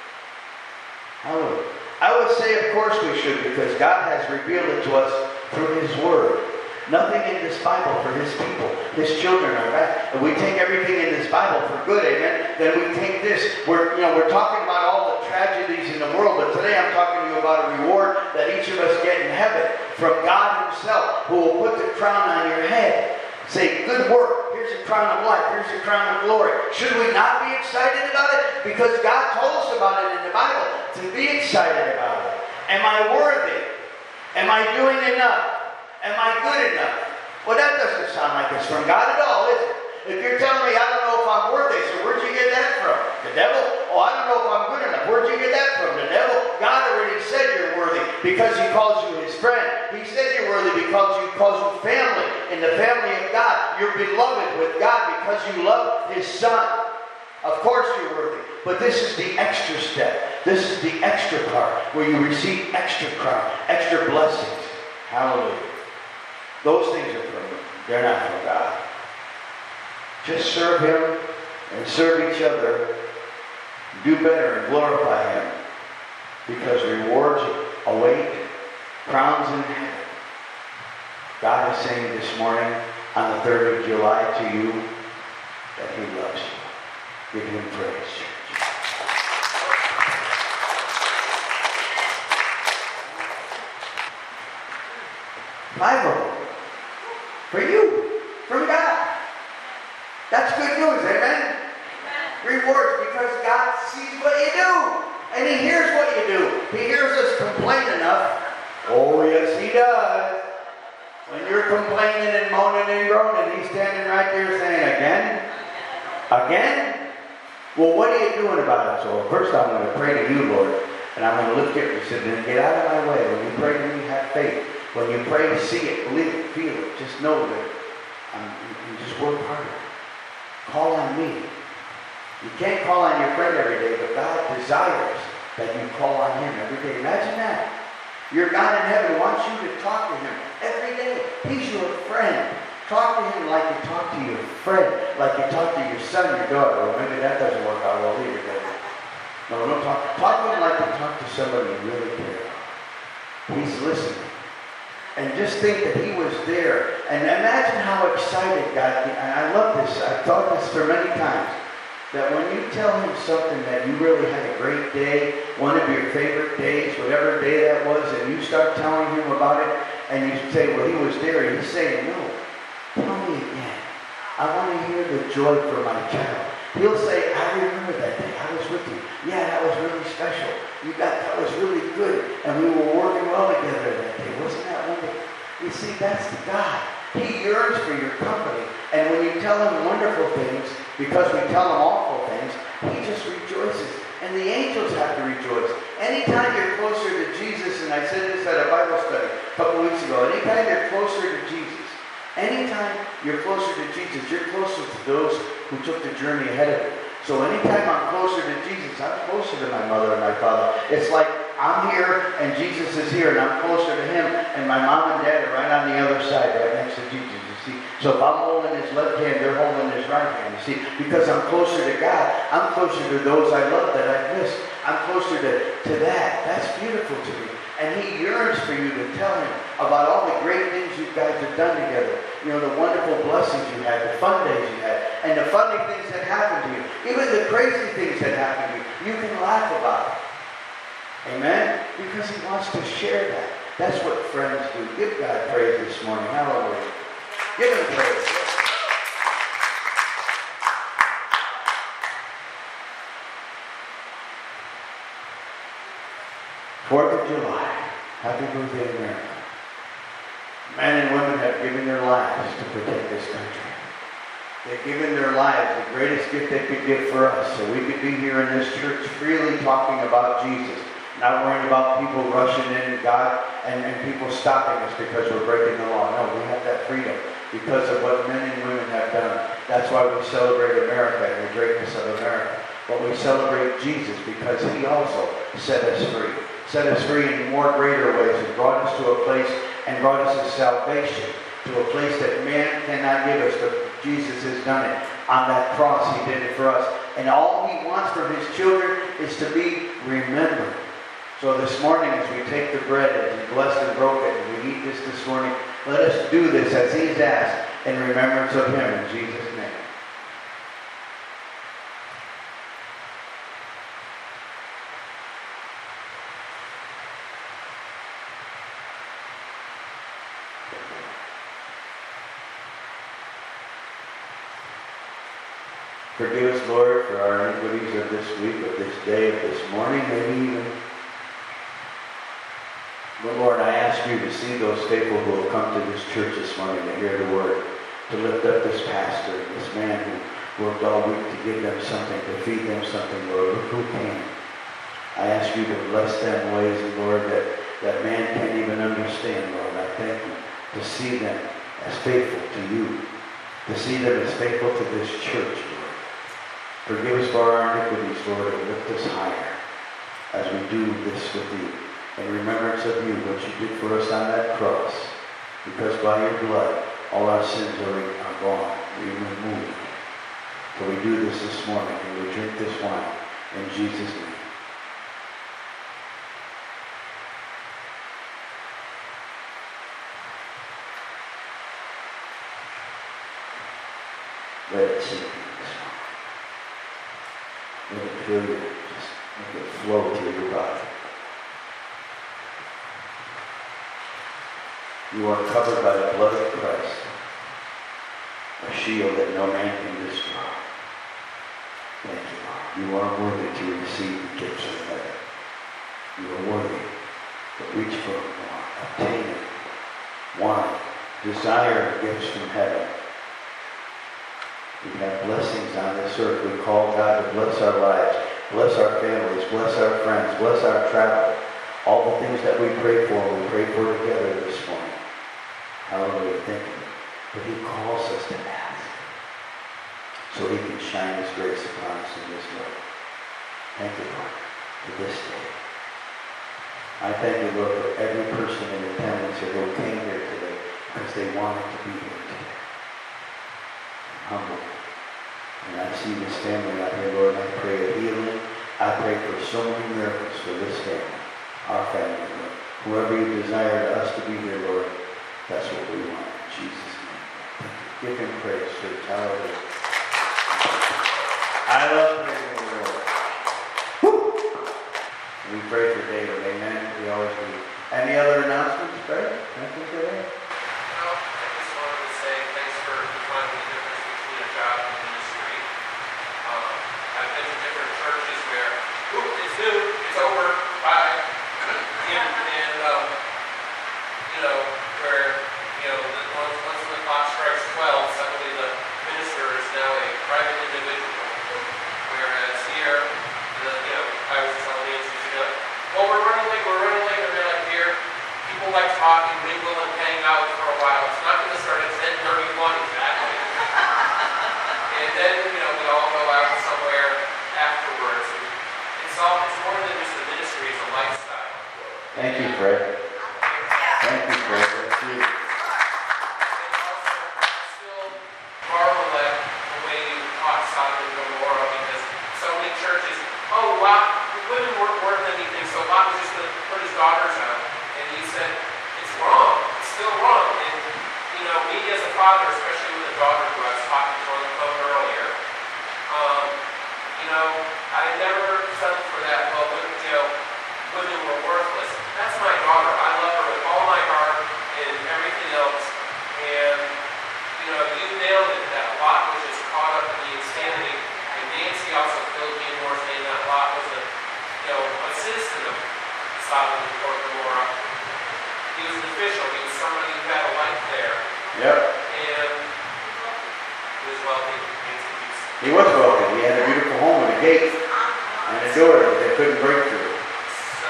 Hallelujah. I would say, of course we should, because God has revealed it to us through his word. Nothing in this Bible for his people. His children are bad. If we take everything in this Bible for good, amen, then we take this. We're talking about all the tragedies in the world, but today I'm talking to you about a reward that each of us get in heaven from God himself, who will put the crown on your head. Say, good work. Here's a crown of life. Here's a crown of glory. Should we not be excited about it? Because God told us about it in the Bible, to be excited about it. Am I worthy? Am I doing enough? Am I good enough? Well, that doesn't sound like it's from God at all, is it? If you're telling me, I don't know if I'm worthy, so where'd you get that from? The devil? Oh, I don't know if I'm good enough. Where'd you get that from? The devil? God already said you're worthy because he calls you his friend. He said you're worthy because he calls you family in the family of God. You're beloved with God because you love his son. Of course you're worthy. But this is the extra step. This is the extra part where you receive extra crown, extra blessings. Hallelujah. Those things are from him. They're not from God. Just serve him and serve each other. Do better and glorify him. Because rewards await, crowns in heaven. God is saying this morning on the 3rd of July to you that he loves you. Give him praise, church. Five of them. For you. From God. That's good news, amen? Rewards, because God sees what you do. And he hears what you do. He hears us complain enough. Oh, yes, he does. When you're complaining and moaning and groaning, he's standing right there saying, again? Again? Well, what are you doing about it? So first I'm going to pray to you, Lord. And I'm going to lift it. He said, then get out of my way. When you pray to me, have faith. When you pray, see it, believe it, feel it. Just know that you just work harder. Call on me. You can't call on your friend every day, but God desires that you call on him every day. Imagine that. Your God in heaven wants you to talk to him every day. He's your friend. Talk to him like you talk to your friend, like you talk to your son, your daughter. Well, maybe that doesn't work out well either, does it? No, don't talk. Talk to him like you talk to somebody you really care about. He's listening. And just think that he was there. And imagine how excited God, and I love this, I've thought this for many times, that when you tell him something that you really had a great day, one of your favorite days, whatever day that was, and you start telling him about it, and you say, well, he was there, he's saying, no, tell me again. I want to hear the joy from my child. He'll say, I remember that day. I was with you. Yeah, that was really special. That was really good. And we were working well together that day. Wasn't that wonderful? You see, that's the God. He yearns for your company. And when you tell him wonderful things, because we tell him awful things, he just rejoices. And the angels have to rejoice. Anytime you're closer to Jesus, and I said this at a Bible study a couple weeks ago, anytime you're closer to Jesus, anytime you're closer to Jesus, you're closer to those who took the journey ahead of you. So anytime I'm closer to Jesus, I'm closer to my mother and my father. It's like I'm here and Jesus is here and I'm closer to him and my mom and dad are right on the other side, right next to Jesus, you see. So if I'm holding his left hand, they're holding his right hand, you see. Because I'm closer to God, I'm closer to those I love that I've missed. I'm closer to that. That's beautiful to me. And he yearns for you to tell him about all the great things you guys have done together. You know, the wonderful blessings you had, the fun days you had, and the funny things that happened to you. Even the crazy things that happened to you. You can laugh about it. Amen? Because he wants to share that. That's what friends do. Give God praise this morning. Hallelujah. Give him praise. 4th of July. Happy birthday, America. Men and women have given their lives to protect this country. They've given their lives, the greatest gift they could give for us, so we could be here in this church freely talking about Jesus. Not worrying about people rushing in, God, and people stopping us because we're breaking the law. No, we have that freedom because of what men and women have done. That's why we celebrate America and the greatness of America. But we celebrate Jesus because he also set us free. Set us free in more greater ways and brought us to a place and brought us to salvation, to a place that man cannot give us, but Jesus has done it. On that cross, he did it for us. And all he wants from his children is to be remembered. So this morning, as we take the bread, as he blessed and broke it, and we eat this morning, let us do this as he's asked in remembrance of him in Jesus' name. Forgive us, Lord, for our iniquities of this week, of this day, of this morning, maybe even. But Lord, I ask you to see those faithful who will come to this church this morning to hear the word, to lift up this pastor, this man who worked all week to give them something, to feed them something, Lord. Look who came. I ask you to bless them in ways, Lord, that man can't even understand, Lord. I thank you to see them as faithful to you, to see them as faithful to this church, Lord. Forgive us for our iniquities, Lord, and lift us higher as we do this with you. In remembrance of you, what you did for us on that cross. Because by your blood, all our sins are gone. We removed. So we do this morning, and we drink this wine in Jesus' name. Let it sink in this morning. Let it fill you. Just let it flow through your body. You are covered by the blood of Christ, a shield that no man can destroy. Thank you, Lord. You are worthy to receive the gifts of heaven. You are worthy to reach for more, obtain it, want it, desire gifts from heaven. We have blessings on this earth. We call God to bless our lives, bless our families, bless our friends, bless our travel. All the things that we pray for together this morning. Hallelujah, thank you. But he calls us to ask so he can shine his grace upon us in this way. Thank you, Lord, for this day. I thank you, Lord, for every person in attendance here who came here today because they wanted to be here today. I'm humbled. And I see this family out here, Lord, and I pray a healing. I pray for so many miracles for this family, our family, Lord. Whoever you desire us to be here, Lord, that's what we want. In Jesus' name. Give him praise, church. Hallelujah. I love praising the Lord. Woo! We pray for David. Amen. We always do. Any other announcements, Fred? Something to that? Well, I just wanted to say thanks for defining the difference between a job and ministry. I've been to different churches where, it's new, it's over, bye. Where, once the clock strikes 12, suddenly the minister is now a private individual. Whereas here, I was telling Nancy, well, we're running late, and they're like, here, people like to talk and mingle and hang out for a while. It's not going to start at 10:31 exactly. And then, we all go out somewhere afterwards. It's more than just a ministry, it's a lifestyle. Thank you, Fred. Thank you, Fred. That's you. I still marvel at the way you taught Sodom and Gomorrah, because so many churches, women weren't worth anything, so Lot was just going to put his daughters out. And he said, it's wrong. It's still wrong. And, me as a father, especially with a daughter who I was talking to on the phone earlier, I never settled for that. Well, women were worthless. That's my daughter. I love her with all my heart and everything else. And, you nailed it. That Lot was just caught up in the insanity. And Nancy also filled me in more saying that Lot was a citizen of Sodom and Gomorrah. He was an official. He was somebody who had a life there. Yep. And he was wealthy. He was wealthy. He had a beautiful home with a gate and a door that they couldn't break through. So,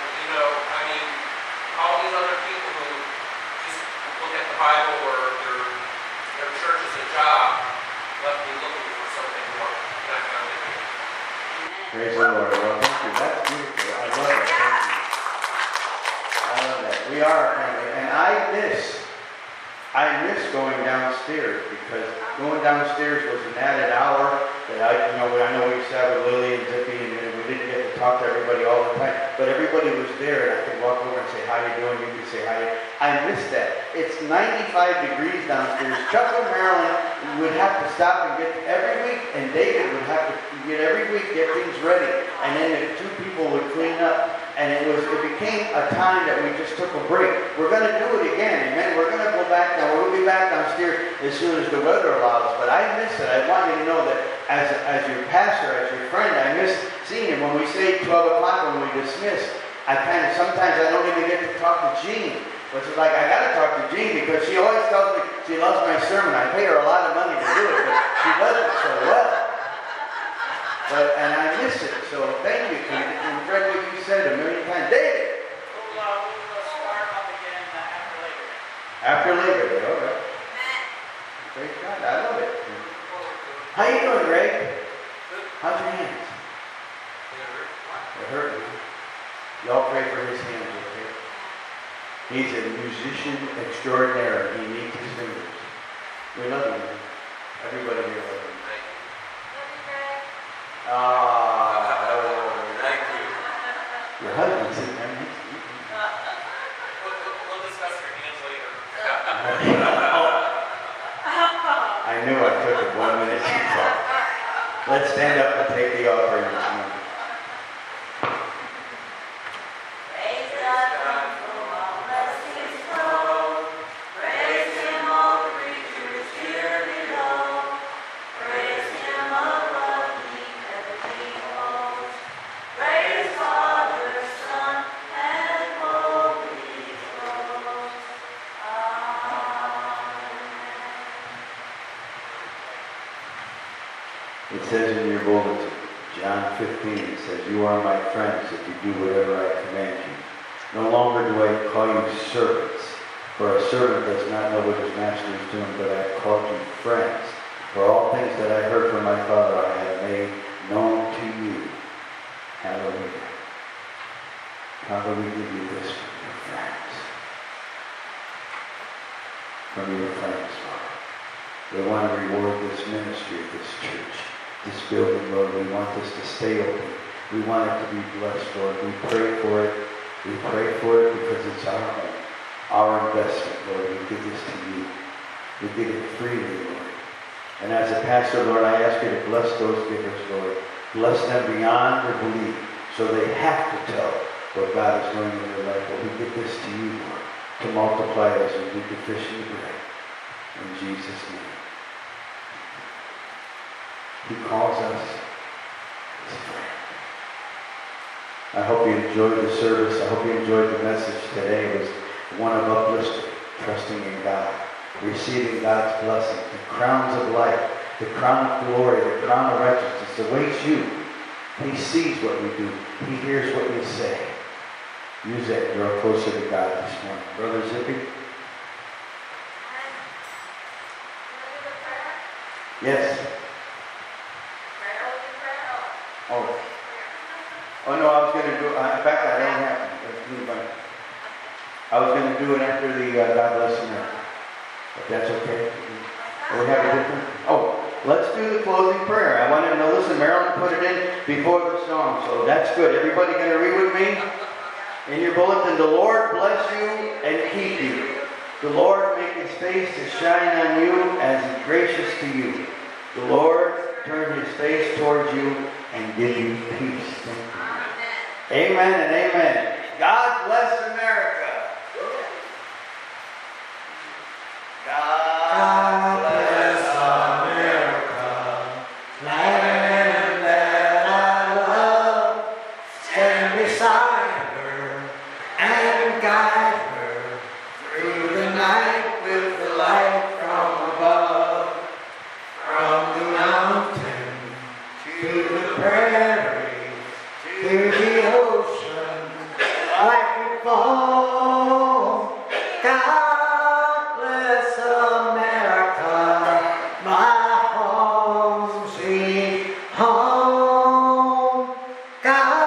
all these other people who just look at the Bible or their church as a job left me looking for something more. And I found it here. Praise the Lord. Well, thank you. That's beautiful. I love it. Thank you. I love that. We are a family. And I miss going downstairs, because going downstairs was an added hour that I know we used to have with Lily and Zippy, and we didn't get to talk to everybody all the time, but everybody was there, and I could walk over and say, how you doing? You could say hi. I miss that. It's 95 degrees downstairs. Chuck and Marilyn would have to stop and get every week, and David would have to get things ready, and then the two people would clean up. And it became a time that we just took a break. We're going to do it again. Amen. We're going to go back now. We'll be back downstairs as soon as the weather allows. But I miss it. I want you to know that as your pastor, as your friend, I miss seeing him. When we say 12 o'clock when we dismiss, sometimes I don't even get to talk to Jean. Which is like, I got to talk to Jean, because she always tells me she loves my sermon. I pay her a lot of money to do it, but she does it so well. And I miss it, so thank you, Keith. And Fred, what you said a million times. David! We'll start up again After after Labor Day. Labor Day, all right. Praise God, I love it. How you doing, Greg? How's your hands? They're hurting. Y'all pray for his hands, okay? He's a musician extraordinaire. He needs his fingers. We love him. Everybody here loves him. Thank you. Your husband's sitting there next to you. We'll discuss your hands later. I knew I took it 1 minute too far. Let's stand up and take the offering this morning. Praise God from whom all blessings flow. Praise Him, all creatures here below. Praise Him above the heavenly host. Praise Father, Son, and Holy Ghost. Amen. It says in your bulletin, John 15, it says, you are my friends if you do whatever I command you. No longer do I call you servants, for a servant does not know what his master is doing, but I have called you friends. For all things that I heard from my Father I have made known to you. Hallelujah. Father, we give you this from your friends. From your friends, Lord. We want to reward this ministry of this church, this building, Lord. We want this to stay open. We want it to be blessed, Lord. We pray for it. We pray for it because it's our home, our investment, Lord. We give this to you. We give it freely, Lord. And as a pastor, Lord, I ask you to bless those givers, Lord. Bless them beyond their belief, so they have to tell what God is doing in their life. But we give this to you, Lord. to multiply as we do the fish and the bread. In Jesus' name. He calls us his friend. I hope you enjoyed the service. I hope you enjoyed the message today. It was one of uplifting, trusting in God, receiving God's blessings, the crowns of life, the crown of glory, the crown of righteousness awaits you. He sees what we do. He hears what we say. Use that to draw closer to God this morning. Brother Zippy? Yes. Oh. Oh no, I was going to do, in fact, I don't have to. I was going to do it after the God Bless America. If that's okay. We have a different, let's do the closing prayer. I wanted to listen, Marilyn put it in before the song, so that's good. Everybody going to read with me? In your bulletin, the Lord bless you and keep you. The Lord make his face to shine on you as he's gracious to you. The Lord turn his face towards you and give you peace. Amen and amen. God bless America. God bless America. Land that I love, stand beside her and guide her through the night with the light from above. From the mountain to the prairie, to the ocean, like we fall. God bless America, my home, sweet home. God